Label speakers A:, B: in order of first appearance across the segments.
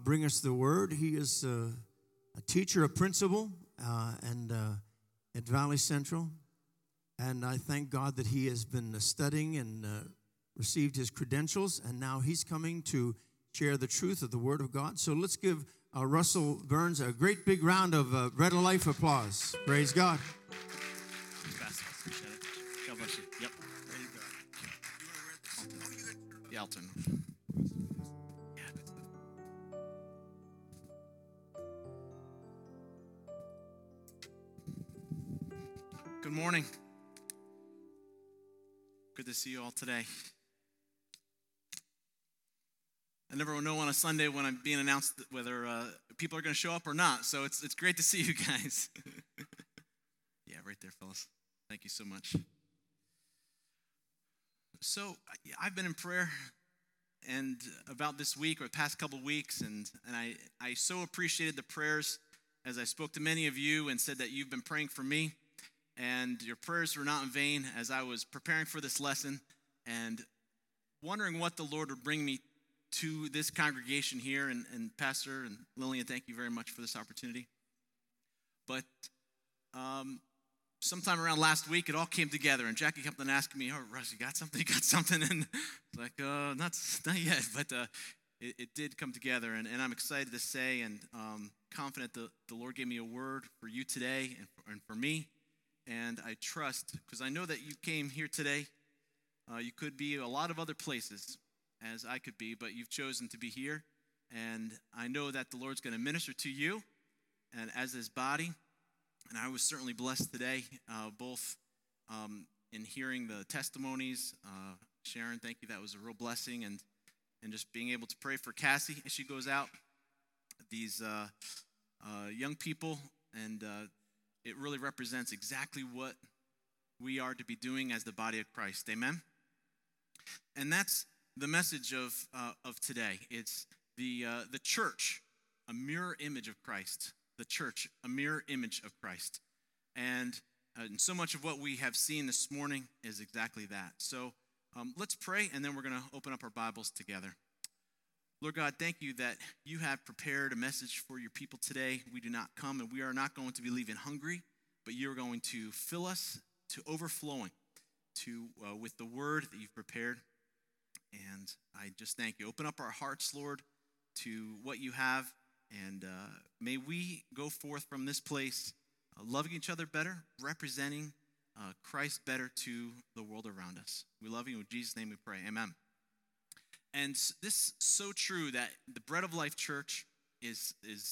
A: bring us the word. He is a teacher, a principal, and at Valley Central. And I thank God that he has been studying and received his credentials, and now he's coming to share the truth of the Word of God. So let's give Russell Burns a great big round of Bread of Life applause. Praise God.
B: Appreciate it. God bless you. Yep. There you go. The Alton. Yeah, that's good. Good morning. Good to see you all today. I never know on a Sunday when I'm being announced whether people are going to show up or not. So it's great to see you guys. Yeah, right there, fellas. Thank you so much. So I've been in prayer and about this week or the past couple weeks, and I so appreciated the prayers as I spoke to many of you and said that you've been praying for me, and your prayers were not in vain as I was preparing for this lesson and wondering what the Lord would bring me to this congregation here. And Pastor and Lillian, thank you very much for this opportunity. But sometime around last week, it all came together, and Jackie kept on asking me, "Oh, Russ, you got something? You got something?" And it's like, not yet, but it did come together, and I'm excited to say and confident that the Lord gave me a word for you today and for me, and I trust, because I know that you came here today. You could be a lot of other places, as I could be, but you've chosen to be here, and I know that the Lord's going to minister to you and as his body. And I was certainly blessed today, both in hearing the testimonies. Sharon, thank you. That was a real blessing. And just being able to pray for Cassie as she goes out, these young people. And it really represents exactly what we are to be doing as the body of Christ. Amen? And that's the message of today. It's the church, a mirror image of Christ. The church, a mirror image of Christ. And so much of what we have seen this morning is exactly that. So let's pray, and then we're going to open up our Bibles together. Lord God, thank you that you have prepared a message for your people today. We do not come, and we are not going to be leaving hungry, but you're going to fill us to overflowing with the word that you've prepared. And I just thank you. Open up our hearts, Lord, to what you have. And may we go forth from this place loving each other better, representing Christ better to the world around us. We love you. In Jesus' name we pray. Amen. And this is so true that the Bread of Life Church is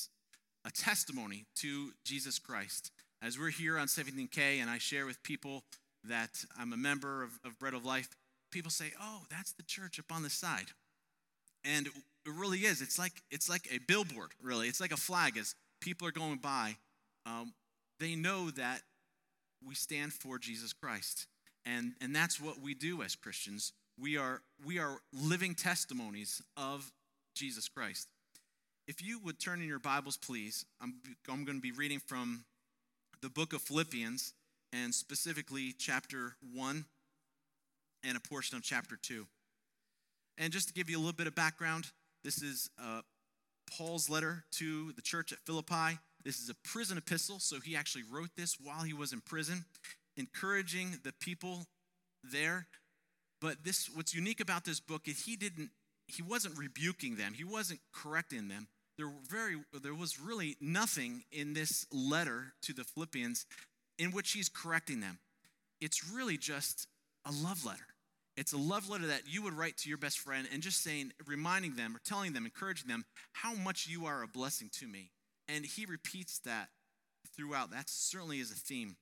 B: a testimony to Jesus Christ. As we're here on 17K and I share with people that I'm a member of Bread of Life, people say, "Oh, that's the church up on the side." And it really is. It's like a billboard, really. It's like a flag as people are going by. They know that we stand for Jesus Christ. And that's what we do as Christians. We are living testimonies of Jesus Christ. If you would turn in your Bibles, please, I'm going to be reading from the book of Philippians, and specifically chapter 1 and a portion of chapter 2. And just to give you a little bit of background, this is Paul's letter to the church at Philippi. This is a prison epistle, so he actually wrote this while he was in prison, encouraging the people there. But what's unique about this book is he wasn't rebuking them. He wasn't correcting them. There was really nothing in this letter to the Philippians in which he's correcting them. It's really just a love letter. It's a love letter that you would write to your best friend and just reminding them or telling them, encouraging them how much you are a blessing to me. And he repeats that throughout. That certainly is a theme.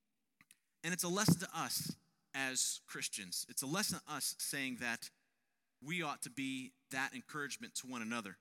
B: And it's a lesson to us as Christians. It's a lesson to us saying that we ought to be that encouragement to one another.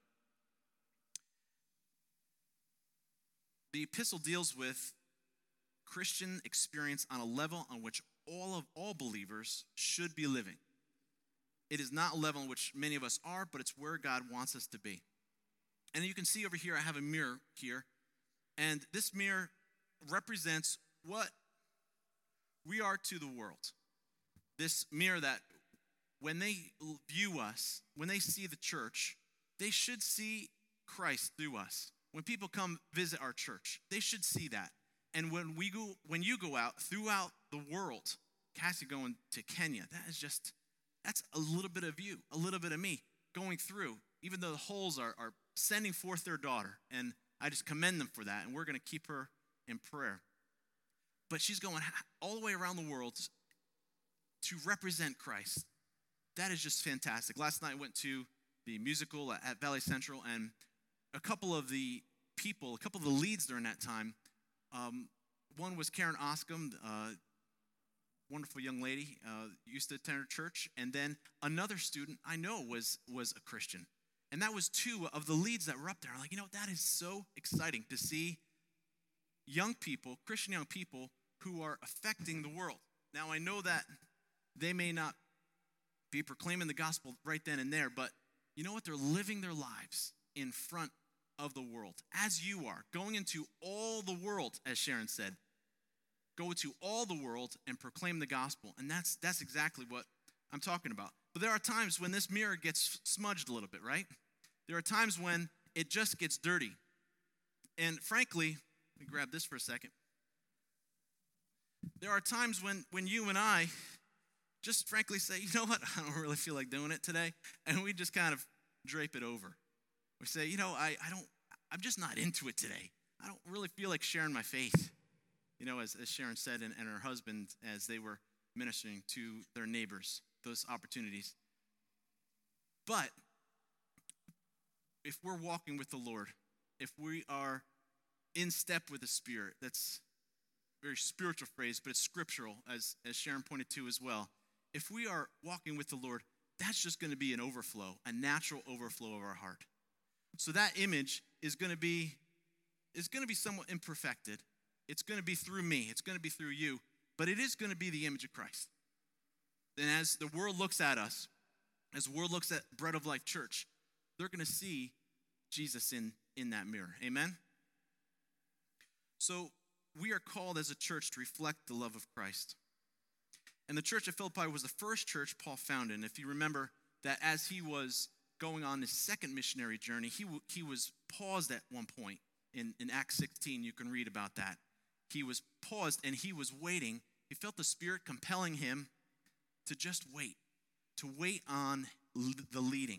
B: The epistle deals with Christian experience on a level on which all believers should be living. It is not a level in which many of us are, but it's where God wants us to be. And you can see over here, I have a mirror here. And this mirror represents what we are to the world. This mirror that when they view us, when they see the church, they should see Christ through us. When people come visit our church, they should see that. And when you go out throughout the world, Cassie going to Kenya, that's a little bit of you, a little bit of me going through, even though the Holes are sending forth their daughter. And I just commend them for that. And we're going to keep her in prayer. But she's going all the way around the world to represent Christ. That is just fantastic. Last night I went to the musical at Valley Central, and a couple of the leads during that time, one was Karen Oscom, wonderful young lady, used to attend her church, and then another student I know was a Christian. And that was two of the leads that were up there. I'm like, that is so exciting to see young people, Christian young people, who are affecting the world. Now, I know that they may not be proclaiming the gospel right then and there, but you know what? They're living their lives in front of the world, as you are, going into all the world, as Sharon said. Go into all the world and proclaim the gospel. And that's exactly what I'm talking about. But there are times when this mirror gets smudged a little bit, right? There are times when it just gets dirty. And frankly, let me grab this for a second. There are times when you and I just frankly say, you know what, I don't really feel like doing it today. And we just kind of drape it over. We say, I'm just not into it today. I don't really feel like sharing my faith. As Sharon said, and her husband, as they were ministering to their neighbors, those opportunities. But if we're walking with the Lord, if we are in step with the Spirit, that's a very spiritual phrase, but it's scriptural, as Sharon pointed to as well. If we are walking with the Lord, that's just going to be an overflow, a natural overflow of our heart. So that image is going to be somewhat imperfected. It's going to be through me. It's going to be through you. But it is going to be the image of Christ. And as the world looks at us, as the world looks at Bread of Life Church, they're going to see Jesus in that mirror. Amen? So we are called as a church to reflect the love of Christ. And the church at Philippi was the first church Paul founded. And if you remember that as he was going on his second missionary journey, he was paused at one point. In Acts 16, you can read about that. He was paused and he was waiting. He felt the Spirit compelling him to just wait, to wait on the leading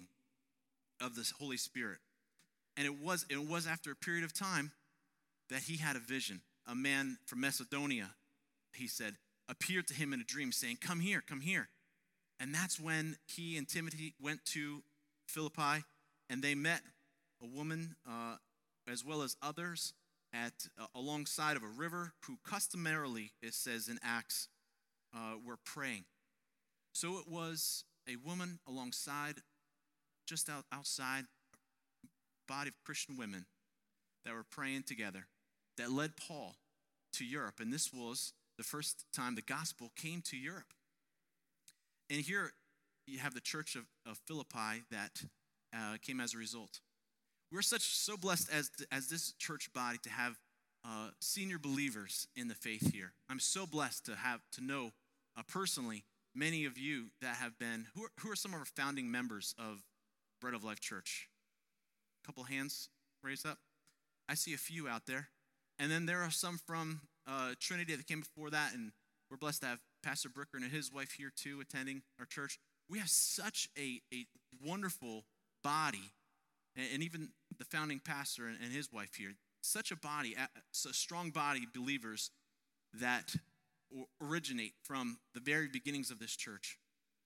B: of the Holy Spirit. And it was after a period of time that he had a vision. A man from Macedonia, he said, appeared to him in a dream saying, come here, come here. And that's when he and Timothy went to Philippi, and they met a woman as well as others alongside of a river who customarily, it says in Acts, were praying. So it was a woman alongside, just outside, a body of Christian women that were praying together that led Paul to Europe. And this was the first time the gospel came to Europe. And here you have the church of Philippi that came as a result. We're so blessed as this church body to have senior believers in the faith here. I'm so blessed to know personally many of you that have been, who are some of our founding members of Bread of Life Church? A couple hands raised up. I see a few out there. And then there are some from Trinity that came before that, and we're blessed to have Pastor Bricker and his wife here too attending our church. We have such a wonderful body, and even the founding pastor and his wife here, such a body, a strong body of believers that originate from the very beginnings of this church.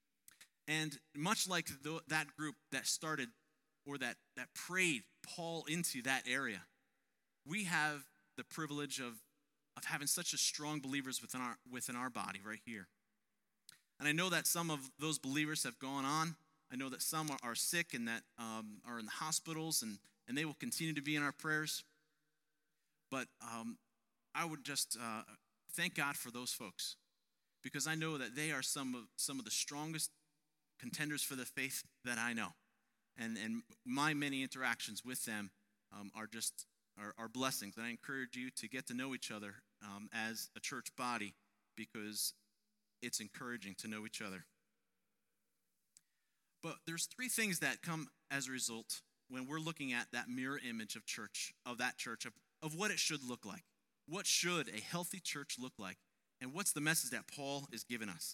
B: And much like that group that started or that prayed Paul into that area, we have the privilege of having such a strong believers within our body right here. And I know that some of those believers have gone on. I know that some are sick and that are in the hospitals, and they will continue to be in our prayers. But I would just thank God for those folks, because I know that they are some of the strongest contenders for the faith that I know. And my many interactions with them are blessings. And I encourage you to get to know each other as a church body, because it's encouraging to know each other. But there's three things that come as a result when we're looking at that mirror image of church, of what it should look like. What should a healthy church look like? And what's the message that Paul is giving us?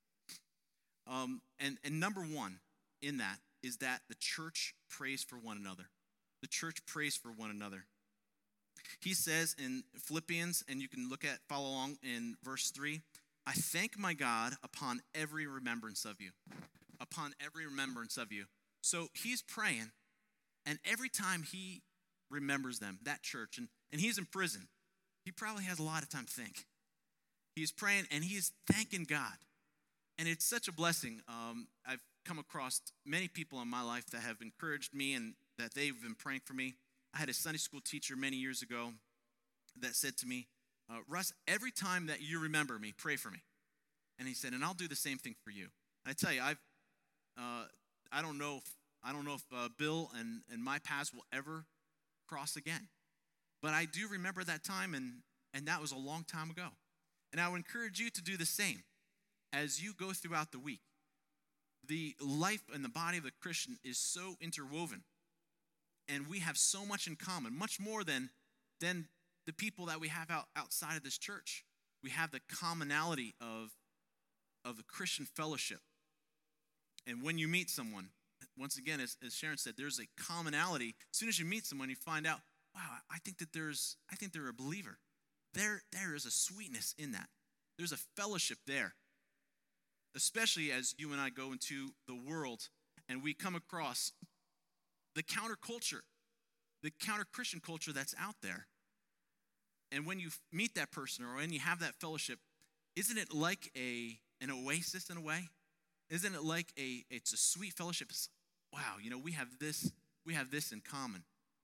B: And number one in that is that the church prays for one another. The church prays for one another. He says in Philippians, and you can follow along in verse 3, I thank my God upon every remembrance of you. Upon every remembrance of you. So he's praying, and every time he remembers them, that church, and he's in prison, he probably has a lot of time to think. He's praying, and he's thanking God. And it's such a blessing. I've come across many people in my life that have encouraged me and that they've been praying for me. I had a Sunday school teacher many years ago that said to me, Russ, every time that you remember me, pray for me. And he said, and I'll do the same thing for you. And I tell you, I don't know if Bill and my paths will ever cross again. But I do remember that time, and that was a long time ago. And I would encourage you to do the same as you go throughout the week. The life and the body of the Christian is so interwoven. And we have so much in common, much more than the people that we have outside of this church. We have the commonality of the Christian fellowship. And when you meet someone, once again, as Sharon said, there's a commonality. As soon as you meet someone, you find out, wow, I think they're a believer. There is a sweetness in that. There's a fellowship there. Especially as you and I go into the world and we come across the counterculture, the counter-Christian culture that's out there. And when you meet that person or when you have that fellowship, isn't it like an oasis in a way? Isn't it like it's a sweet fellowship? It's, wow, we have this in common.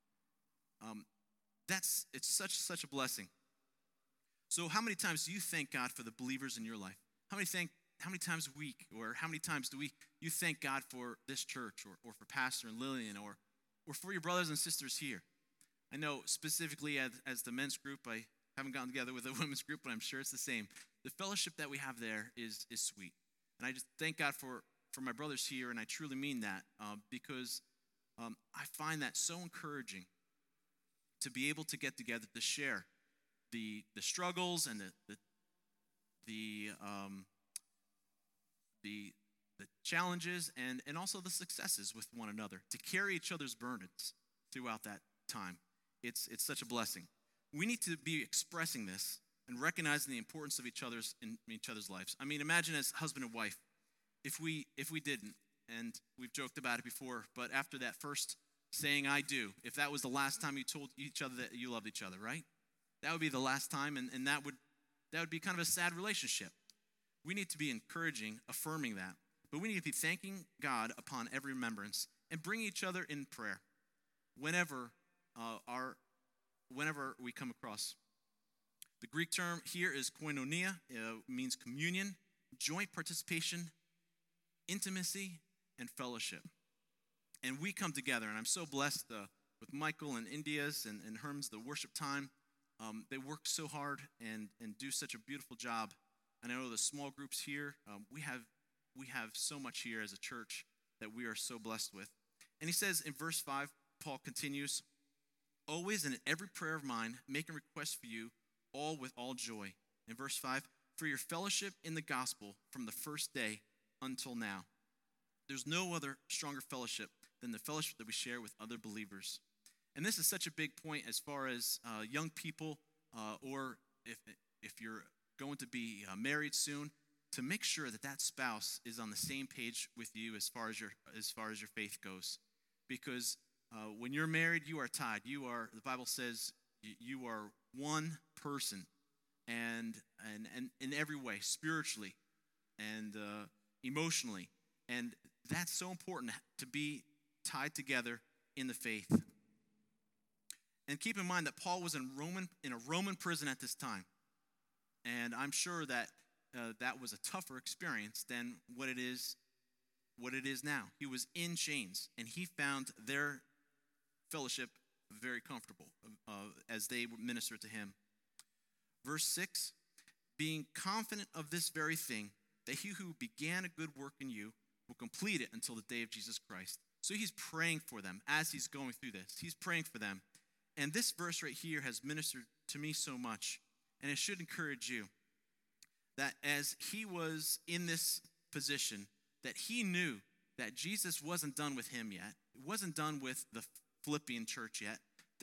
B: It's such a blessing. So how many times do you thank God for the believers in your life? How many times a week, or how many times do you thank God for this church, or for Pastor and Lillian, or for your brothers and sisters here? I know specifically as the men's group, I haven't gotten together with the women's group, but I'm sure it's the same. The fellowship that we have there is sweet. And I just thank God for my brothers here, and I truly mean that because I find that so encouraging to be able to get together to share the struggles and the challenges and also the successes with one another, to carry each other's burdens throughout that time. It's such a blessing. We need to be expressing this and recognizing the importance of each other's lives. I mean, imagine as husband and wife, if we didn't, and we've joked about it before, but after that first saying I do, if that was the last time you told each other that you loved each other, right? That would be the last time, and that would be kind of a sad relationship. We need to be encouraging, affirming that. But we need to be thanking God upon every remembrance and bringing each other in prayer whenever we come across. The Greek term here is koinonia. Means communion, joint participation, intimacy, and fellowship. And we come together, and I'm so blessed with Michael and India's and Herm's, the worship time. They work so hard and do such a beautiful job. And I know the small groups here, we have so much here as a church that we are so blessed with. And he says in verse 5, Paul continues, always and in every prayer of mine, making requests for you, all with all joy. In verse 5, for your fellowship in the gospel from the first day until now. There's no other stronger fellowship than the fellowship that we share with other believers. And this is such a big point as far as young people, or if you're going to be married soon, to make sure that spouse is on the same page with you as far as your faith goes. Because when you're married, you are tied. The Bible says you are one person, and in every way, spiritually and emotionally. And that's so important to be tied together in the faith. And keep in mind that Paul was in a Roman prison at this time. And I'm sure that that was a tougher experience than what it is now. He was in chains, and he found their fellowship very comfortable as they ministered to him. Verse 6, being confident of this very thing, that he who began a good work in you will complete it until the day of Jesus Christ. So he's praying for them as he's going through this. He's praying for them. And this verse right here has ministered to me so much, and it should encourage you that as he was in this position, that he knew that Jesus wasn't done with him yet. It wasn't done with the Philippian church yet.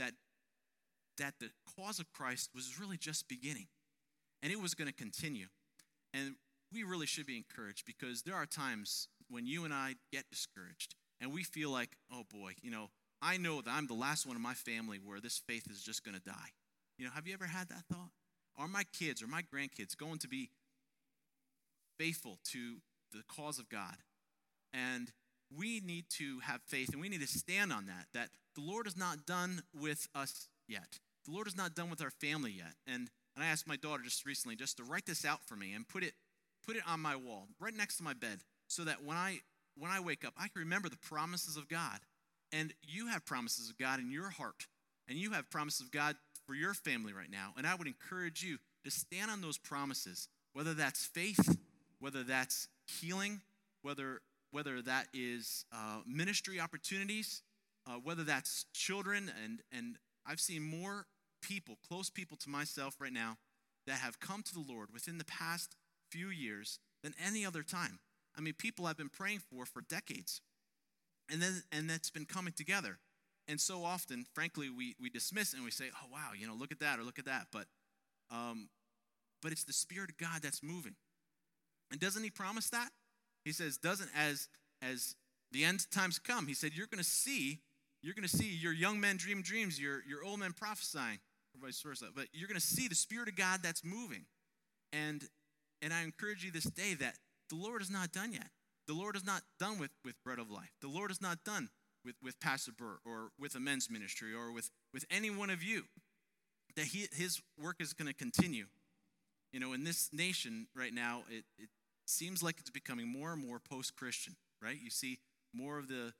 B: That the cause of Christ was really just beginning, and it was going to continue. And we really should be encouraged, because there are times when you and I get discouraged, and we feel like, oh boy, I know that I'm the last one in my family where this faith is just going to die. Have you ever had that thought? Are my kids or my grandkids going to be faithful to the cause of God? And we need to have faith, and we need to stand on that the Lord is not done with us yet. The Lord is not done with our family yet. And I asked my daughter just recently just to write this out for me and put it on my wall, right next to my bed, so that when I wake up, I can remember the promises of God. And you have promises of God in your heart, and you have promises of God for your family right now. And I would encourage you to stand on those promises, whether that's faith, whether that's healing, whether that is ministry opportunities, whether that's children. And I've seen more people, close people to myself right now, that have come to the Lord within the past few years than any other time. I mean, people I've been praying for decades. And that's been coming together. And so often, frankly, we dismiss and we say, oh, wow, look at that or look at that. But it's the Spirit of God that's moving. And doesn't he promise that? He says, doesn't as the end times come, he said, you're going to see your young men dream dreams, your old men prophesying, or vice versa. But you're going to see the Spirit of God that's moving. And I encourage you this day that the Lord is not done yet. The Lord is not done with Bread of Life. The Lord is not done with Pastor Burt or with a men's ministry or with any one of you. That his work is going to continue. In this nation right now, it seems like it's becoming more and more post-Christian, right? You see more of the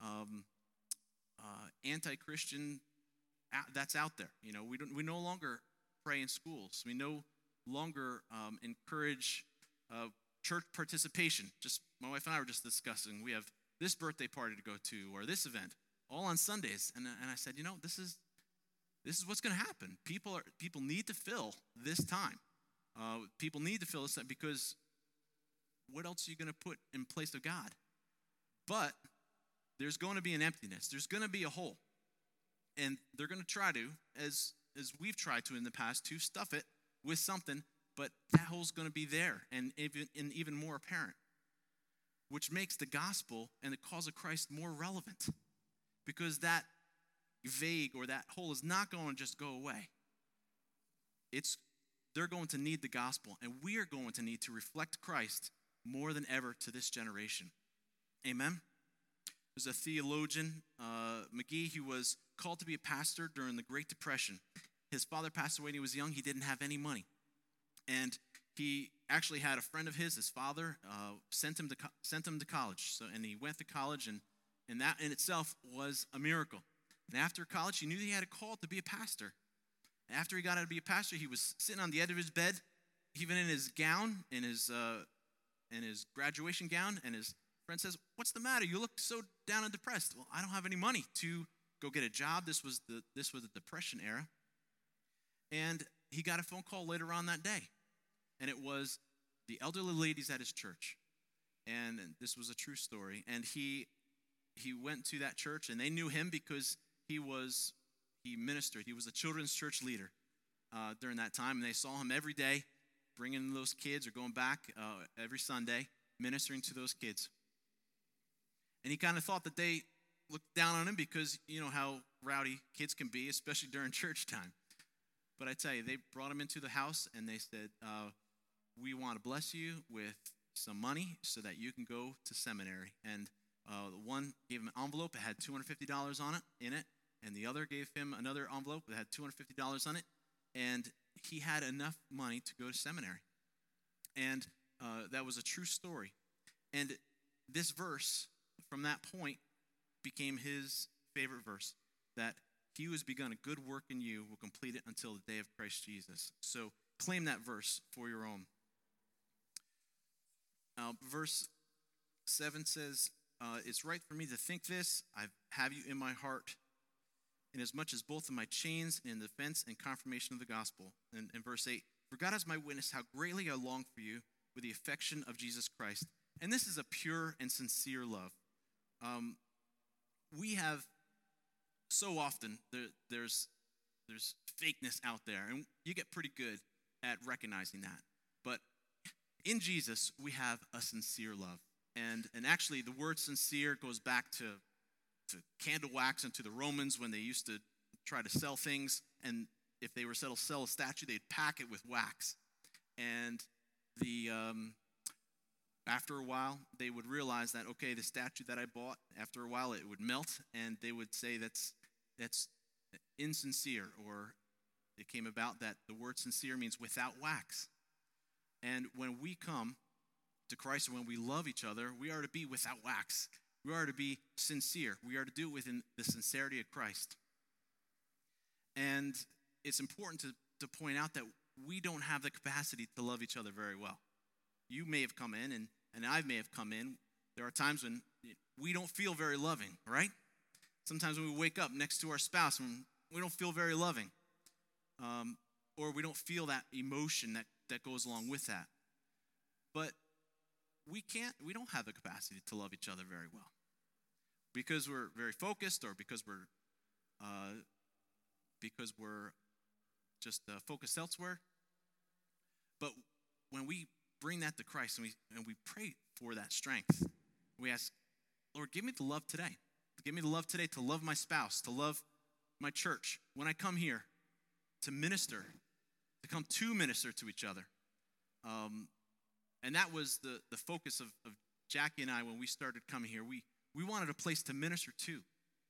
B: anti-Christian that's out there. We no longer pray in schools. We no longer encourage church participation. Just my wife and I were just discussing. We have this birthday party to go to, or this event, all on Sundays. And I said, this is what's going to happen. People need to fill this time. People need to fill this time, because what else are you going to put in place of God? But there's going to be an emptiness. There's going to be a hole. And they're going to try to, as we've tried to in the past, to stuff it with something, but that hole's going to be there and even more apparent, which makes the gospel and the cause of Christ more relevant, because that vague or that hole is not going to just go away. They're going to need the gospel, and we are going to need to reflect Christ more than ever to this generation. Amen? There's a theologian, McGee. He was called to be a pastor during the Great Depression. His father passed away when he was young. He didn't have any money. And he actually had a friend of his father, sent him to college. And he went to college, and that in itself was a miracle. And after college, he knew he had a call to be a pastor. After he got out to be a pastor, he was sitting on the edge of his bed, even in his gown, in his graduation gown, and his friend says, "What's the matter? You look so down and depressed." "Well, I don't have any money to go get a job." This was the Depression era. And he got a phone call later on that day. And it was the elderly ladies at his church. And this was a true story. And he went to that church, and they knew him because he ministered. He was a children's church leader during that time. And they saw him every day bringing those kids, or going back every Sunday, ministering to those kids. And he kind of thought that they looked down on him because you know how rowdy kids can be, especially during church time. But I tell you, they brought him into the house, and they said, "We want to bless you with some money so that you can go to seminary." And one gave him an envelope that had $250 in it, and the other gave him another envelope that had $250 on it, and he had enough money to go to seminary. And that was a true story. And this verse, from that point, became his favorite verse, that he who has begun a good work in you will complete it until the day of Christ Jesus. So claim that verse for your own. Verse 7 says, it's right for me to think this. I have you in my heart, inasmuch as both of my chains in defense and confirmation of the gospel. And in verse 8, for God is my witness how greatly I long for you with the affection of Jesus Christ. And this is a pure and sincere love. We have so often, there's fakeness out there, and you get pretty good at recognizing that. But in Jesus, we have a sincere love. And actually, the word sincere goes back to candle wax and to the Romans when they used to try to sell things. And if they were to sell a statue, they'd pack it with wax. And after a while, they would realize that, okay, the statue that I bought, after a while, it would melt. And they would say that's insincere, or it came about that the word sincere means without wax. And when we come to Christ, or when we love each other, we are to be without wax. We are to be sincere. We are to do it within the sincerity of Christ. And it's important to point out that we don't have the capacity to love each other very well. You may have come in, and I may have come in. There are times when we don't feel very loving, right? Sometimes when we wake up next to our spouse, we don't feel very loving. Or we don't feel that emotion that goes along with that. But we don't have the capacity to love each other very well. Because we're very focused, or because we're just focused elsewhere. But when we bring that to Christ and we pray for that strength, we ask, Lord, give me the love today. Give me the love today to love my spouse, to love my church. When I come here to minister, to come to minister to each other. And that was the focus of Jackie and I when we started coming here. We wanted a place to minister to.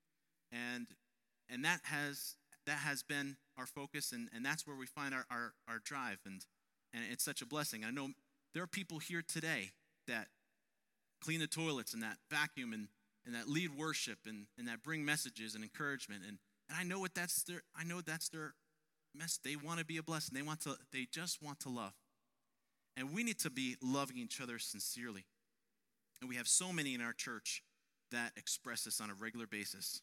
B: And that has been our focus, and that's where we find our drive, and it's such a blessing. I know there are people here today that clean the toilets and that vacuum and that lead worship and that bring messages and encouragement, and I know that's their message. They want to be a blessing. They just want to love. And we need to be loving each other sincerely. And we have so many in our church that express this on a regular basis.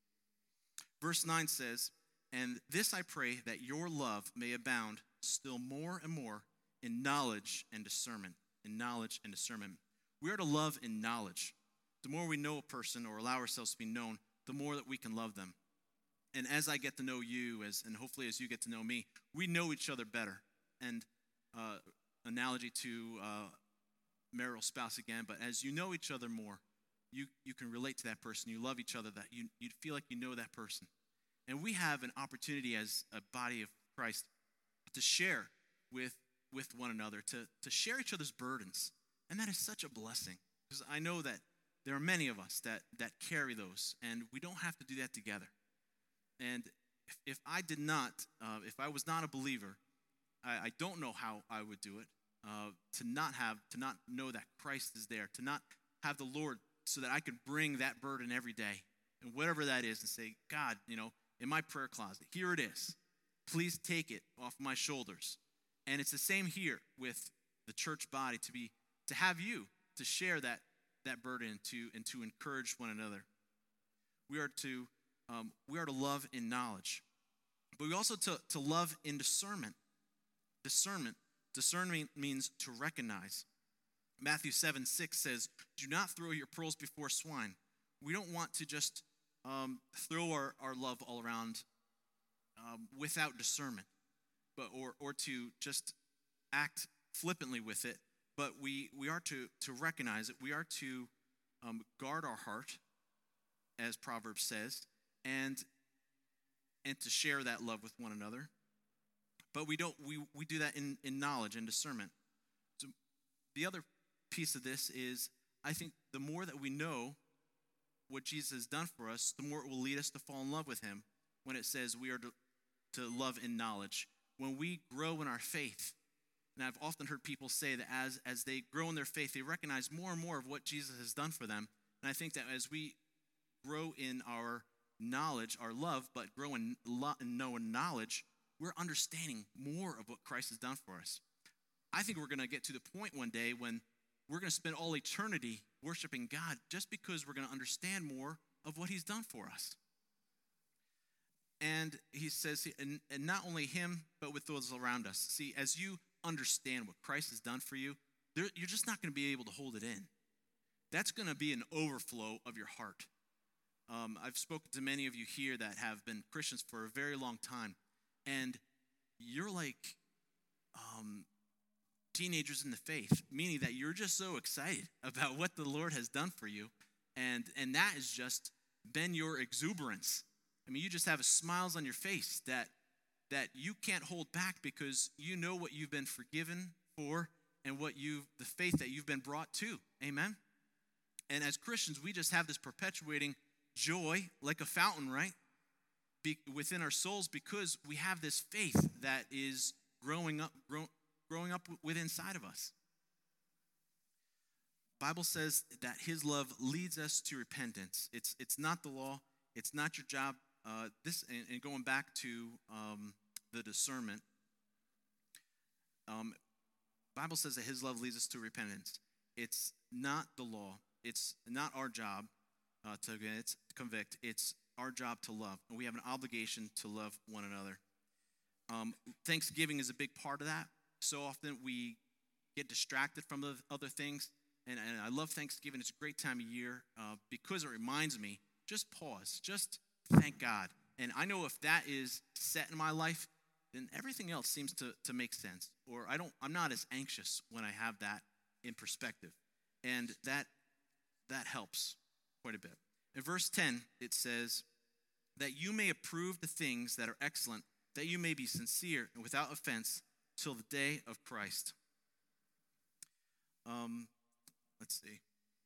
B: Verse 9 says, and this I pray, that your love may abound still more and more in knowledge and discernment. In knowledge and discernment. We are to love in knowledge. The more we know a person or allow ourselves to be known, the more that we can love them. And as I get to know you, and hopefully as you get to know me, we know each other better. And analogy to marital spouse again, but as you know each other more, you can relate to that person. You love each other, that you feel like you know that person. And we have an opportunity as a body of Christ to share with one another, to share each other's burdens. And that is such a blessing, because I know that there are many of us that carry those, and we don't have to do that together. And if I was not a believer, I don't know how I would do it, to not know that Christ is there, to not have the Lord, so that I could bring that burden every day, and whatever that is, and say, God, in my prayer closet, here it is. Please take it off my shoulders. And it's the same here with the church body, to have you to share that burden and to encourage one another. We are to love in knowledge, but we also to love in discernment. Discernment means to recognize. Matthew 7:6 says, "Do not throw your pearls before swine." We don't want to just throw our love all around without discernment, but or to just act flippantly with it. But we are to recognize it. We are to guard our heart, as Proverbs says, and to share that love with one another. But we do that in knowledge and discernment. So the other piece of this is, I think the more that we know what Jesus has done for us, the more it will lead us to fall in love with him, when it says we are to love in knowledge. When we grow in our faith, and I've often heard people say that as they grow in their faith, they recognize more and more of what Jesus has done for them. And I think that as we grow in our knowledge, our love, but grow in knowledge, we're understanding more of what Christ has done for us. I think we're going to get to the point one day when we're going to spend all eternity worshiping God just because we're going to understand more of what he's done for us. And he says, and not only him, but with those around us. See, as you understand what Christ has done for you, you're just not going to be able to hold it in. That's going to be an overflow of your heart. I've spoken to many of you here that have been Christians for a very long time, and you're like teenagers in the faith, meaning that you're just so excited about what the Lord has done for you, and that has just been your exuberance. I mean, you just have smiles on your face that you can't hold back because you know what you've been forgiven for and the faith that you've been brought to. Amen? And as Christians, we just have this perpetuating joy like a fountain, right? Within our souls, because we have this faith that is growing up within inside of us. Bible says that his love leads us to repentance. It's not the law. It's not your job. And going back to the discernment, Bible says that his love leads us to repentance. It's not the law. It's not our job to convict. It's our job to love. And we have an obligation to love one another. Thanksgiving is a big part of that. So often we get distracted from the other things. And I love Thanksgiving. It's a great time of year because it reminds me, just pause, just thank God. And I know if that is set in my life, then everything else seems to make sense. Or I'm not as anxious when I have that in perspective. And that helps quite a bit. In verse 10, it says, that you may approve the things that are excellent, that you may be sincere and without offense till the day of Christ. Let's see.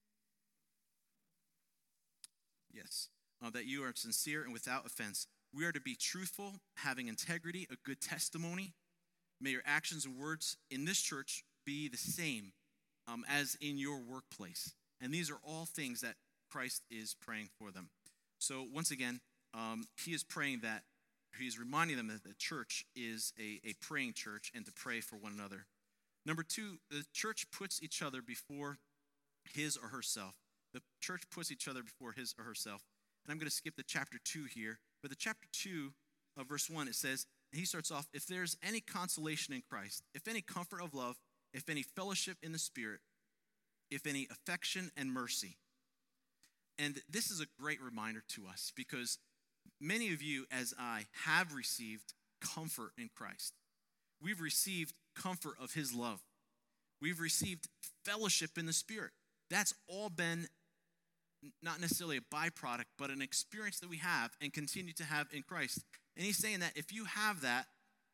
B: Yes. That you are sincere and without offense. We are to be truthful, having integrity, a good testimony. May your actions and words in this church be the same as in your workplace. And these are all things that Christ is praying for them. So once again, he is praying that, he's reminding them that the church is a praying church and to pray for one another. Number 2, the church puts each other before his or herself. The church puts each other before his or herself. And I'm going to skip the chapter 2 here. But the chapter 2 of verse 1, it says, and he starts off, if there's any consolation in Christ, if any comfort of love, if any fellowship in the Spirit, if any affection and mercy. And this is a great reminder to us because many of you, as I, have received comfort in Christ. We've received comfort of his love. We've received fellowship in the Spirit. That's all been not necessarily a byproduct, but an experience that we have and continue to have in Christ. And he's saying that if you have that,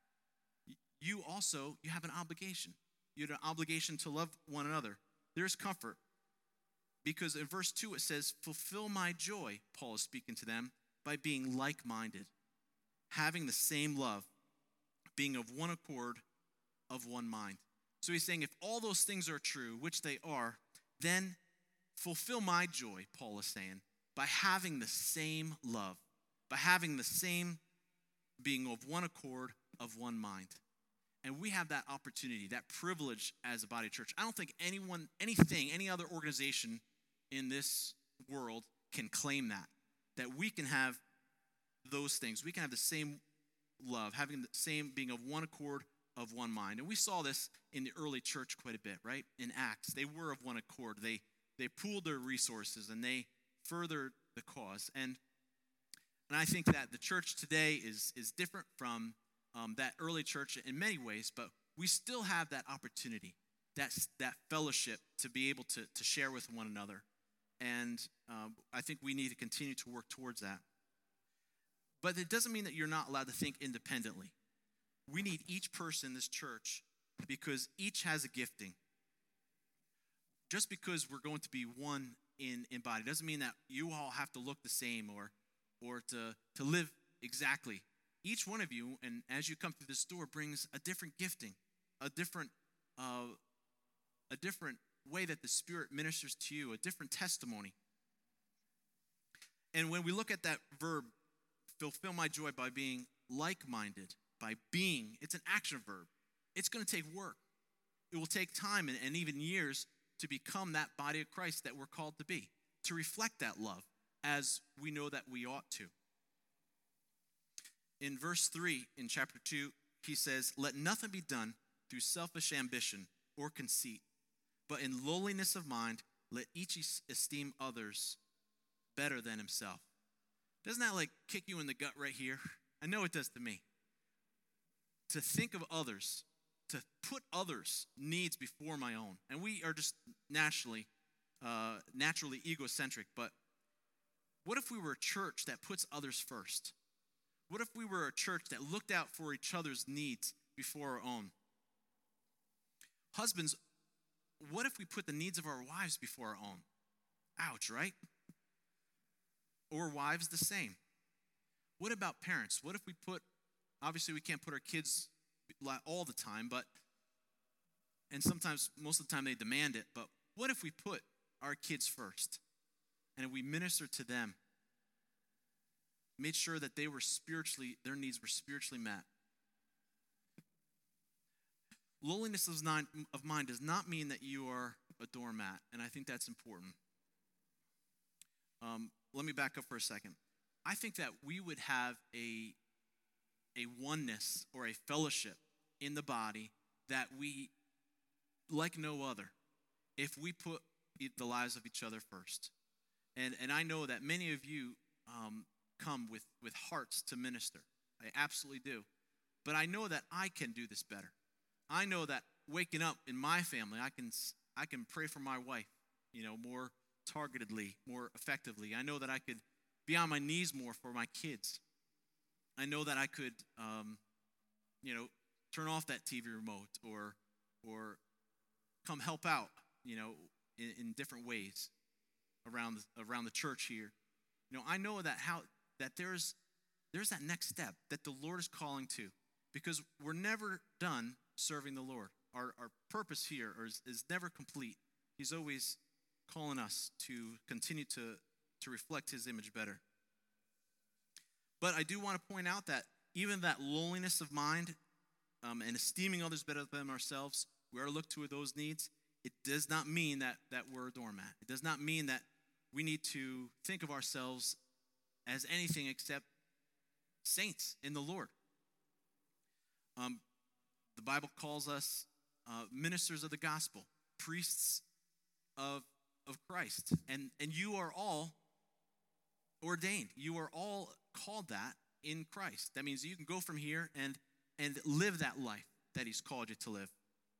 B: you have an obligation. You have an obligation to love one another. There's comfort. Because in verse 2 it says, fulfill my joy, Paul is speaking to them, by being like-minded, having the same love, being of one accord, of one mind. So he's saying if all those things are true, which they are, then fulfill my joy, Paul is saying, by having the same love, by having the same being of one accord, of one mind. And we have that opportunity, that privilege as a body of church. I don't think any other organization in this world can claim that we can have those things. We can have the same love, having the same being of one accord, of one mind. And we saw this in the early church quite a bit, right? In Acts, they were of one accord. They pooled their resources and they furthered the cause. And I think that the church today is different from that early church in many ways, but we still have that opportunity, that fellowship to be able to share with one another. And I think we need to continue to work towards that. But it doesn't mean that you're not allowed to think independently. We need each person in this church because each has a gifting. Just because we're going to be one in body doesn't mean that you all have to look the same or to live exactly. Each one of you, and as you come through this door, brings a different gifting, a different way that the Spirit ministers to you, a different testimony. And when we look at that verb, fulfill my joy by being like-minded, by being, it's an action verb. It's going to take work. It will take time and even years to become that body of Christ that we're called to be, to reflect that love as we know that we ought to. In verse 3 in chapter 2, he says, "Let nothing be done through selfish ambition or conceit, but in lowliness of mind, let each esteem others better than himself." Doesn't that like kick you in the gut right here? I know it does to me. To think of others, to put others' needs before my own. And we are just naturally egocentric, but what if we were a church that puts others first? What if we were a church that looked out for each other's needs before our own? Husbands, what if we put the needs of our wives before our own? Ouch, right? Or wives the same. What about parents? What if we put, obviously we can't put our kids all the time, and sometimes, most of the time they demand it, but what if we put our kids first and we minister to them, made sure that their needs were spiritually met? Lowliness of mind does not mean that you are a doormat, and I think that's important. Let me back up for a second. I think that we would have a oneness or a fellowship in the body that we, like no other, if we put the lives of each other first. And I know that many of you come with hearts to minister. I absolutely do. But I know that I can do this better. I know that waking up in my family, I can pray for my wife, more targetedly, more effectively. I know that I could be on my knees more for my kids. I know that I could, turn off that TV remote or come help out, in different ways around the church here. I know that there's that next step that the Lord is calling to, because we're never done serving the Lord. Our purpose here is never complete. He's always calling us to continue to reflect his image better. But I do want to point out that even that lowliness of mind and esteeming others better than ourselves, we are to look to those needs. It does not mean that we're a doormat. It does not mean that we need to think of ourselves as anything except saints in the Lord. The Bible calls us ministers of the gospel, priests of Christ. And you are all ordained. You are all called that in Christ. That means you can go from here and live that life that he's called you to live.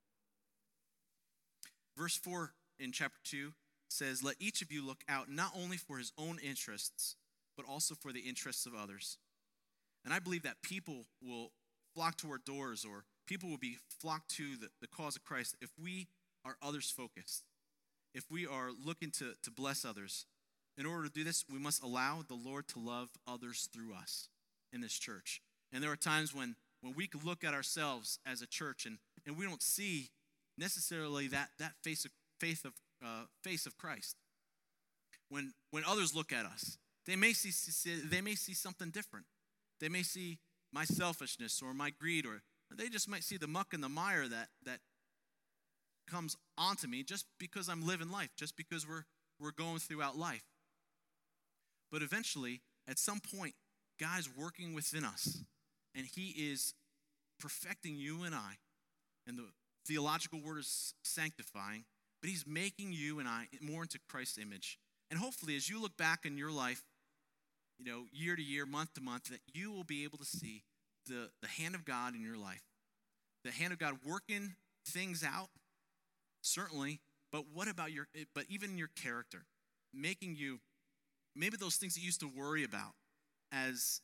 B: Verse 4 in chapter 2 says, "Let each of you look out not only for his own interests, but also for the interests of others." And I believe that people will flock to our doors, or people will be flocked to the cause of Christ if we are others focused, if we are looking to bless others. In order to do this, we must allow the Lord to love others through us in this church. And there are times when we can look at ourselves as a church and we don't see necessarily that face of Christ. When others look at us, they may see something different. They may see my selfishness or my greed, or they just might see the muck and the mire that comes onto me just because I'm living life, just because we're going throughout life. But eventually, at some point, God's working within us, and he is perfecting you and I. And the theological word is sanctifying, but he's making you and I more into Christ's image. And hopefully, as you look back in your life, year to year, month to month, that you will be able to see the hand of God in your life. The hand of God working things out, certainly, but even your character, making you, maybe those things that you used to worry about as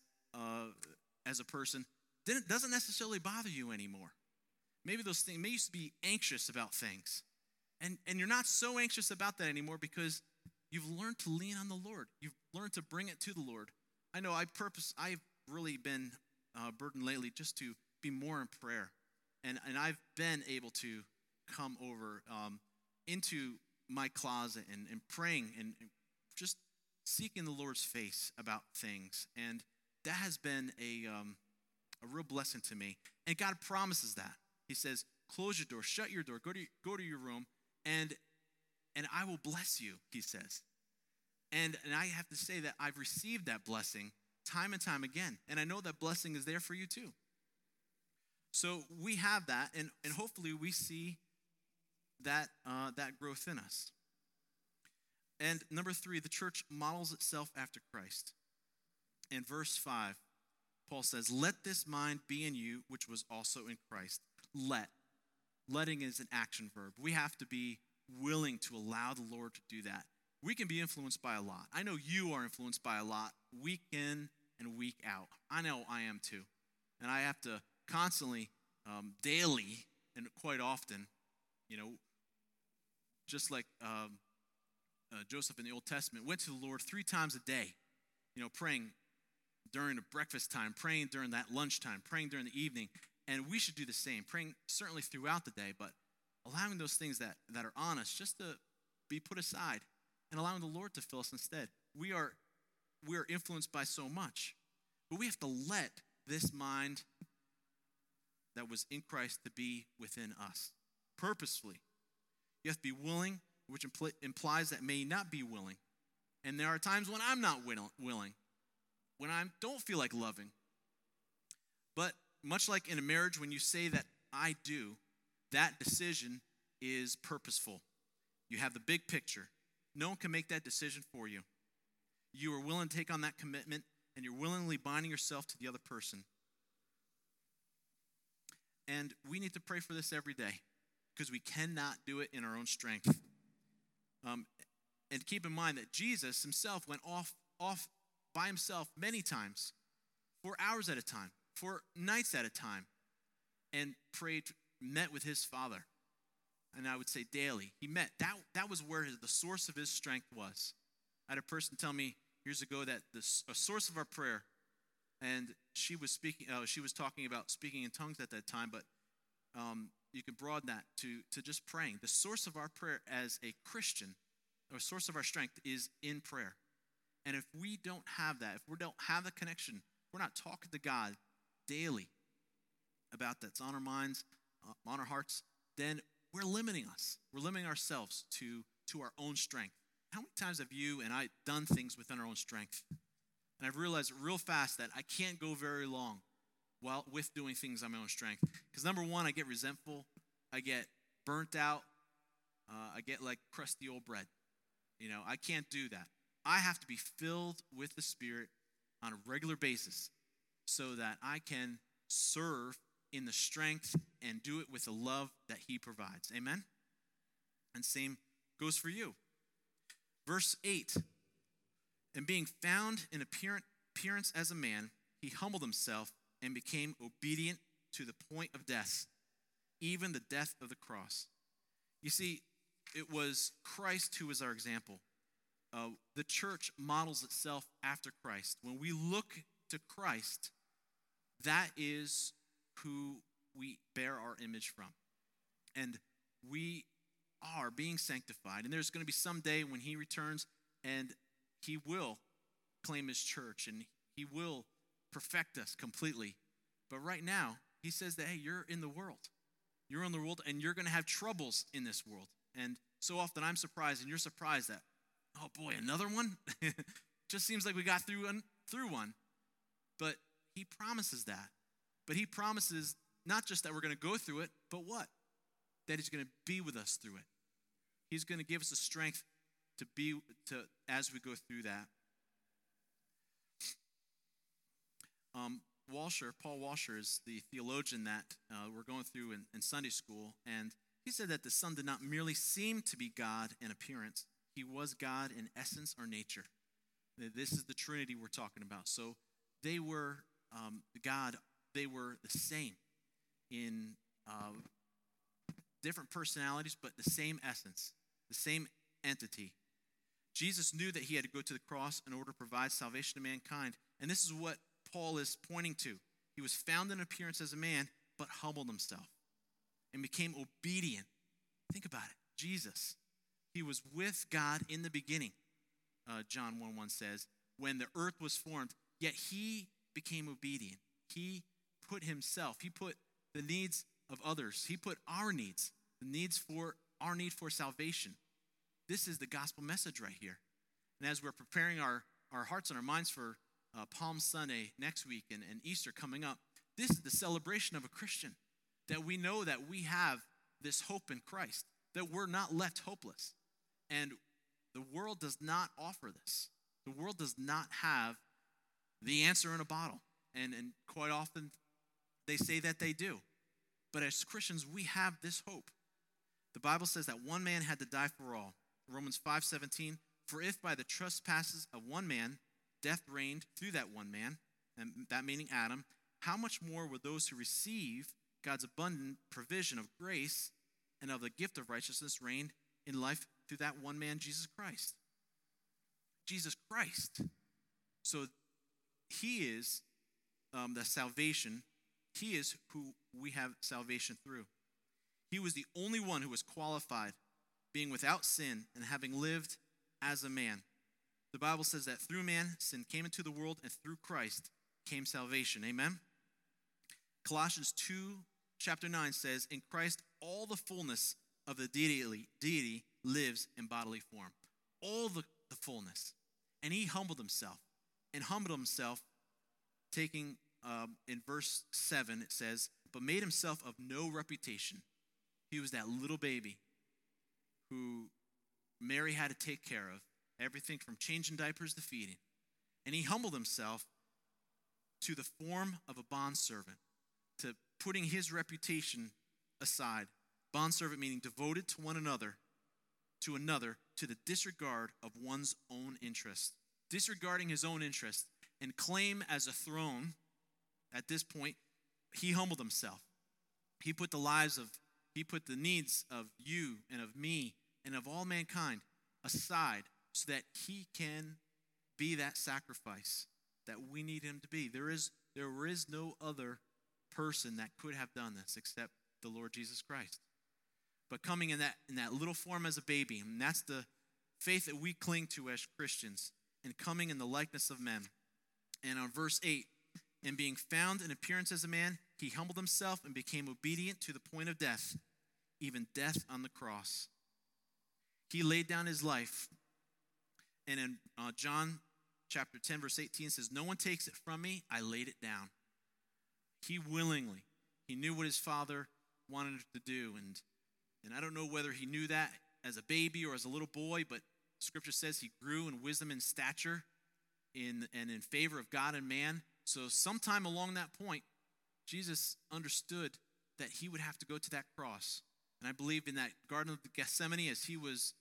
B: a person doesn't necessarily bother you anymore. Maybe those things, maybe you used to be anxious about things, and you're not so anxious about that anymore because you've learned to lean on the Lord. You've learned to bring it to the Lord. I know I've really been burdened lately just to be more in prayer, and I've been able to come over into my closet and praying and just seeking the Lord's face about things, and that has been a real blessing to me. And God promises that. He says, "Close your door, shut your door, go to your room, and and I will bless you, he says. And I have to say that I've received that blessing time and time again. And I know that blessing is there for you too. So we have that, and hopefully we see that growth in us. And number 3, the church models itself after Christ. In verse 5, Paul says, let this mind be in you, which was also in Christ. Letting is an action verb. We have to be willing to allow the Lord to do that. We can be influenced by a lot. I know you are influenced by a lot week in and week out. I know I am too. And I have to constantly, daily, and quite often, just like Joseph in the Old Testament, went to the Lord 3 times a day, praying during the breakfast time, praying during that lunchtime, praying during the evening. And we should do the same, praying certainly throughout the day, but allowing those things that are on us just to be put aside and allowing the Lord to fill us instead. We are influenced by so much, but we have to let this mind that was in Christ to be within us purposefully. You have to be willing, which implies that may not be willing. And there are times when I'm not willing, when I don't feel like loving. But much like in a marriage, when you say that I do, that decision is purposeful. You have the big picture. No one can make that decision for you. You are willing to take on that commitment, and you're willingly binding yourself to the other person. And we need to pray for this every day because we cannot do it in our own strength. And keep in mind that Jesus himself went off by himself many times, for hours at a time, for nights at a time, and met with his Father. And I would say daily. He met. That was where the source of his strength was. I had a person tell me years ago that a source of our prayer, and she was talking about speaking in tongues at that time, but you can broaden that to just praying. The source of our prayer as a Christian, or source of our strength, is in prayer. And if we don't have that, if we don't have the connection, if we're not talking to God daily about that's on our minds, on our hearts, then we're limiting us. We're limiting ourselves to our own strength. How many times have you and I done things within our own strength? And I've realized real fast that I can't go very long with doing things on my own strength. Because number one, I get resentful. I get burnt out. I get like crusty old bread. I can't do that. I have to be filled with the Spirit on a regular basis so that I can serve in the strength and do it with the love that he provides. Amen? And same goes for you. Verse 8, and being found in appearance as a man, he humbled himself and became obedient to the point of death, even the death of the cross. You see, it was Christ who was our example. The church models itself after Christ. When we look to Christ, that is who we bear our image from. And we are being sanctified. And there's going to be some day when he returns and he will claim his church and he will perfect us completely. But right now, he says that, hey, you're in the world. You're in the world and you're going to have troubles in this world. And so often I'm surprised and you're surprised that, oh boy, another one? Just seems like we got through one. But he promises that. But he promises not just that we're going to go through it, but what? That he's going to be with us through it. He's going to give us the strength as we go through that. Paul Washer is the theologian that we're going through in Sunday school, and he said that the Son did not merely seem to be God in appearance. He was God in essence or nature. This is the Trinity we're talking about. So they were God. They were the same in different personalities, but the same essence, the same entity. Jesus knew that he had to go to the cross in order to provide salvation to mankind. And this is what Paul is pointing to. He was found in appearance as a man, but humbled himself and became obedient. Think about it. Jesus, he was with God in the beginning. John 1:1 says, when the earth was formed, yet he became obedient. He put the needs of others. He put our needs, our need for salvation. this is the gospel message right here. And as we're preparing our hearts and our minds for Palm Sunday next week and Easter coming up, this is the celebration of a Christian, that we know that we have this hope in Christ, that we're not left hopeless. And the world does not offer this. The world does not have the answer in a bottle. And quite often they say that they do. But as Christians, we have this hope. The Bible says that one man had to die for all. Romans 5:17, for if by the trespasses of one man death reigned through that one man, and that meaning Adam, how much more will those who receive God's abundant provision of grace and of the gift of righteousness reign in life through that one man, Jesus Christ? Jesus Christ. So he is the salvation. He is who we have salvation through. He was the only one who was qualified, being without sin and having lived as a man. The Bible says that through man, sin came into the world, and through Christ came salvation. Amen? Colossians 2, chapter 9 says, in Christ all the fullness of the deity lives in bodily form. All the fullness. And he humbled himself. And humbled himself, taking, in verse 7, it says, but made himself of no reputation. He was that little baby who Mary had to take care of. Everything from changing diapers to feeding. And he humbled himself to the form of a bondservant, to putting his reputation aside. Bondservant meaning devoted to one another, to the disregard of one's own interest. Disregarding his own interest and claim as a throne. At this point, he humbled himself. He put the needs of you and of me and of all mankind aside so that he can be that sacrifice that we need him to be. There is no other person that could have done this except the Lord Jesus Christ. But coming in that little form as a baby, and that's the faith that we cling to as Christians, and coming in the likeness of men. And on verse 8, and being found in appearance as a man, he humbled himself and became obedient to the point of death, even death on the cross. He laid down his life. And in John chapter 10, verse 18 says, no one takes it from me, I laid it down. He willingly, he knew what his Father wanted him to do. And I don't know whether he knew that as a baby or as a little boy, but Scripture says he grew in wisdom and stature and in favor of God and man. So sometime along that point, Jesus understood that he would have to go to that cross. And I believe in that Garden of Gethsemane, as he was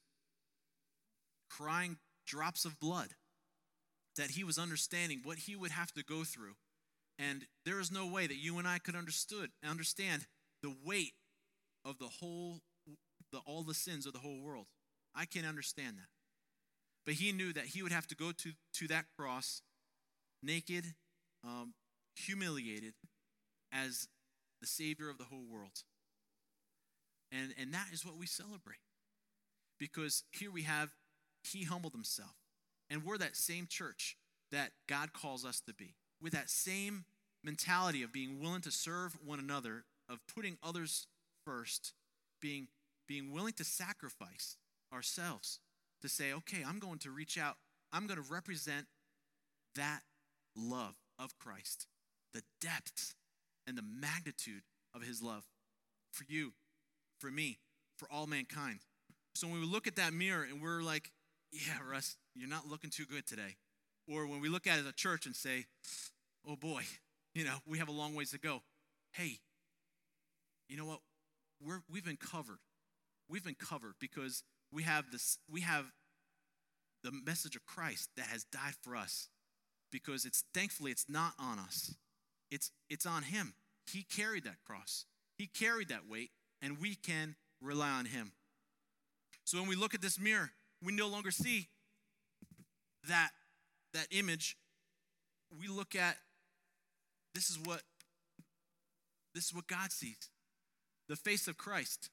B: crying drops of blood, that he was understanding what he would have to go through. And there is no way that you and I could understand the weight of all the sins of the whole world. I can't understand that. But he knew that he would have to go to that cross naked, humiliated as the Savior of the whole world. And that is what we celebrate. Because here we have, he humbled himself. And we're that same church that God calls us to be. With that same mentality of being willing to serve one another, of putting others first, being willing to sacrifice ourselves, to say, okay, I'm going to reach out. I'm going to represent that love of Christ, the depth and the magnitude of his love for you, for me, for all mankind. So when we look at that mirror and we're like, yeah, Russ, you're not looking too good today. Or when we look at it as a church and say, oh boy, we have a long ways to go. Hey, you know what? We've been covered. We've been covered because we have the message of Christ that has died for us. Because thankfully it's not on us. It's on him. He carried that cross. He carried that weight, and we can rely on him. So when we look at this mirror, we no longer see that image. We look at this is what God sees. The face of Christ.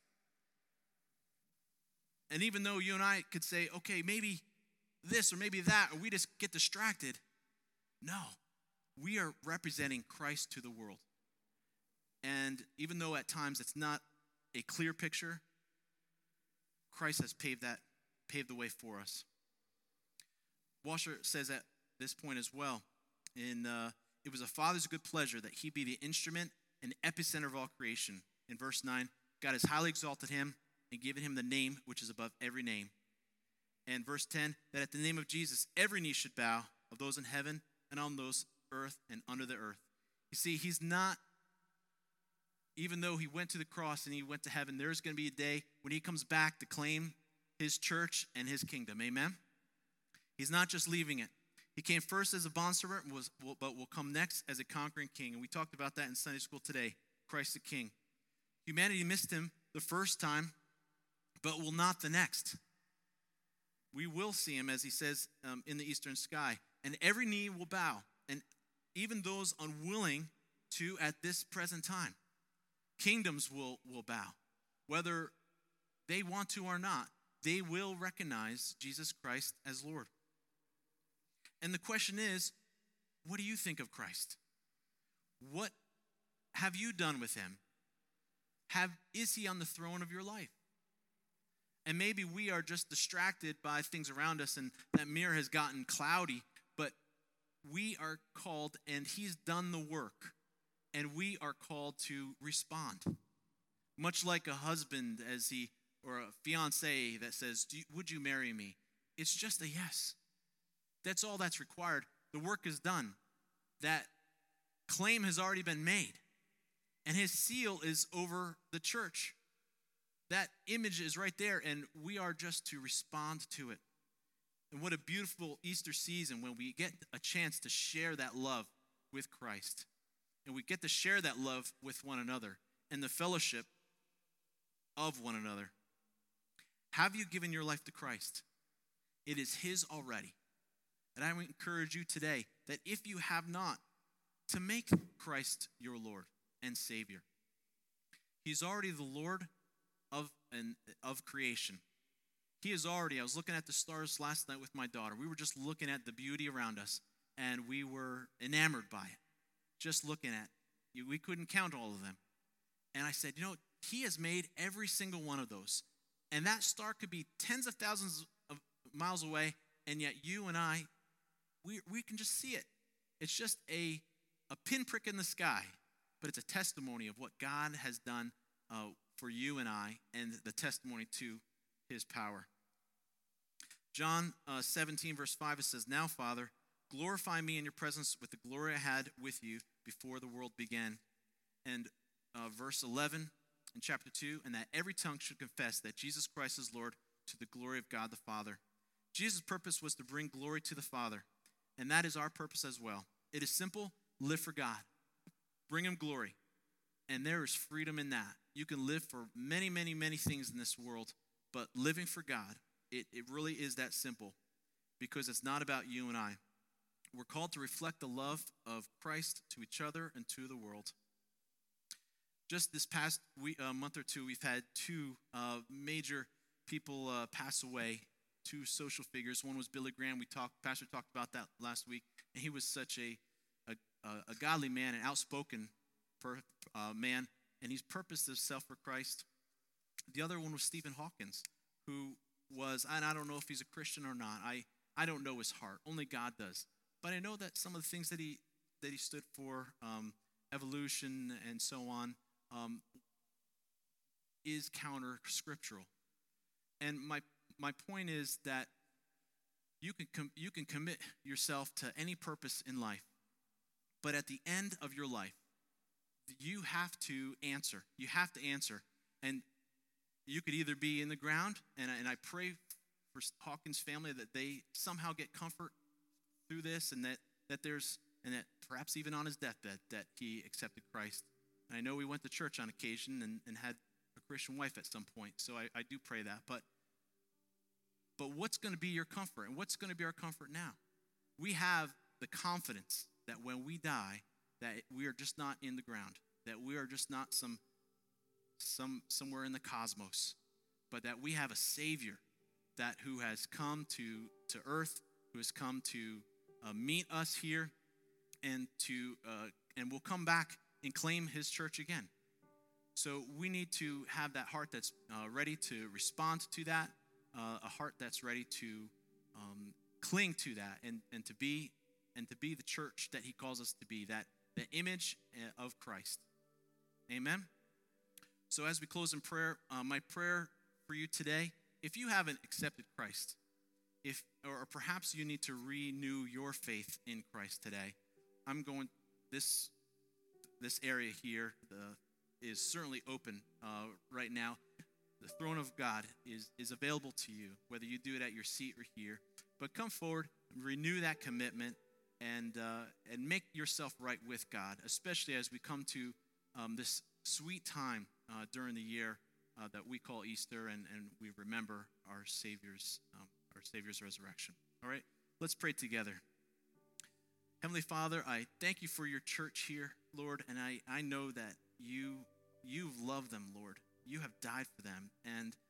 B: And even though you and I could say, okay, maybe this or maybe that, or we just get distracted. No, we are representing Christ to the world. And even though at times it's not a clear picture, Christ has paved that paved the way for us. Washer says at this point as well, it was a Father's good pleasure that he be the instrument and epicenter of all creation. In verse 9, God has highly exalted him and given him the name which is above every name. And verse 10, that at the name of Jesus, every knee should bow, of those in heaven and on those earth and under the earth. You see, he's not, even though he went to the cross and he went to heaven, there's going to be a day when he comes back to claim his church and his kingdom. Amen? He's not just leaving it. He came first as a bondservant, but will come next as a conquering king. And we talked about that in Sunday school today, Christ the King. Humanity missed him the first time, but will not the next. We will see him, as he says, in the eastern sky. And every knee will bow, and even those unwilling to at this present time. Kingdoms will bow. Whether they want to or not, they will recognize Jesus Christ as Lord. And the question is, what do you think of Christ? What have you done with him? Is he on the throne of your life? And maybe we are just distracted by things around us and that mirror has gotten cloudy, but we are called and he's done the work and we are called to respond. Much like a husband or a fiance that says, would you marry me? It's just a yes. That's all that's required. The work is done. That claim has already been made. And his seal is over the church. That image is right there, and we are just to respond to it. And what a beautiful Easter season when we get a chance to share that love with Christ. And we get to share that love with one another and the fellowship of one another. Have you given your life to Christ? It is his already. And I would encourage you today that if you have not, to make Christ your Lord and Savior. He's already the Lord of creation. He is already, I was looking at the stars last night with my daughter. We were just looking at the beauty around us, and we were enamored by it. Just looking at it. We couldn't count all of them. And I said, he has made every single one of those. And that star could be tens of thousands of miles away, and yet you and I, we can just see it. It's just a pinprick in the sky, but it's a testimony of what God has done for you and I, and the testimony to his power. John 17, verse 5, it says, now, Father, glorify me in your presence with the glory I had with you before the world began. And verse 11 in chapter 2, and that every tongue should confess that Jesus Christ is Lord to the glory of God the Father. Jesus' purpose was to bring glory to the Father, and that is our purpose as well. It is simple, live for God. Bring him glory. And there is freedom in that. You can live for many, many, many things in this world, but living for God, it really is that simple because it's not about you and I. We're called to reflect the love of Christ to each other and to the world. Just this past month or two, we've had two major people pass away, two social figures. One was Billy Graham. Pastor talked about that last week, and he was such a godly man, an outspoken man, and he's purposed himself for Christ. The other one was Stephen Hawkins, who was, and I don't know if he's a Christian or not. I don't know his heart. Only God does. But I know that some of the things that he stood for, evolution and so on, is counter-scriptural. And my point is that you can commit yourself to any purpose in life, but at the end of your life, you have to answer. You have to answer. And you could either be in the ground, and I pray for Hawkins' family that they somehow get comfort through this, and that perhaps even on his deathbed that he accepted Christ. And I know we went to church on occasion and had a Christian wife at some point, so I do pray that. But what's going to be your comfort, and what's going to be our comfort now? We have the confidence that when we die, that we are just not in the ground, that we are just not somewhere in the cosmos, but that we have a Savior who has come to earth, who has come to meet us here, and will come back and claim his church again. So we need to have that heart that's ready to respond to that, a heart that's ready to cling to that and to be the church that he calls us to be, that the image of Christ. Amen. So as we close in prayer, my prayer for you today, if you haven't accepted Christ, or perhaps you need to renew your faith in Christ today, I'm going this area here is certainly open right now. The throne of God is available to you, whether you do it at your seat or here. But come forward, renew that commitment, and make yourself right with God, especially as we come to this sweet time during the year that we call Easter, and we remember our Savior's resurrection. All right, let's pray together. Heavenly Father, I thank you for your church here, Lord, and I know that you've loved them, Lord. You have died for them, and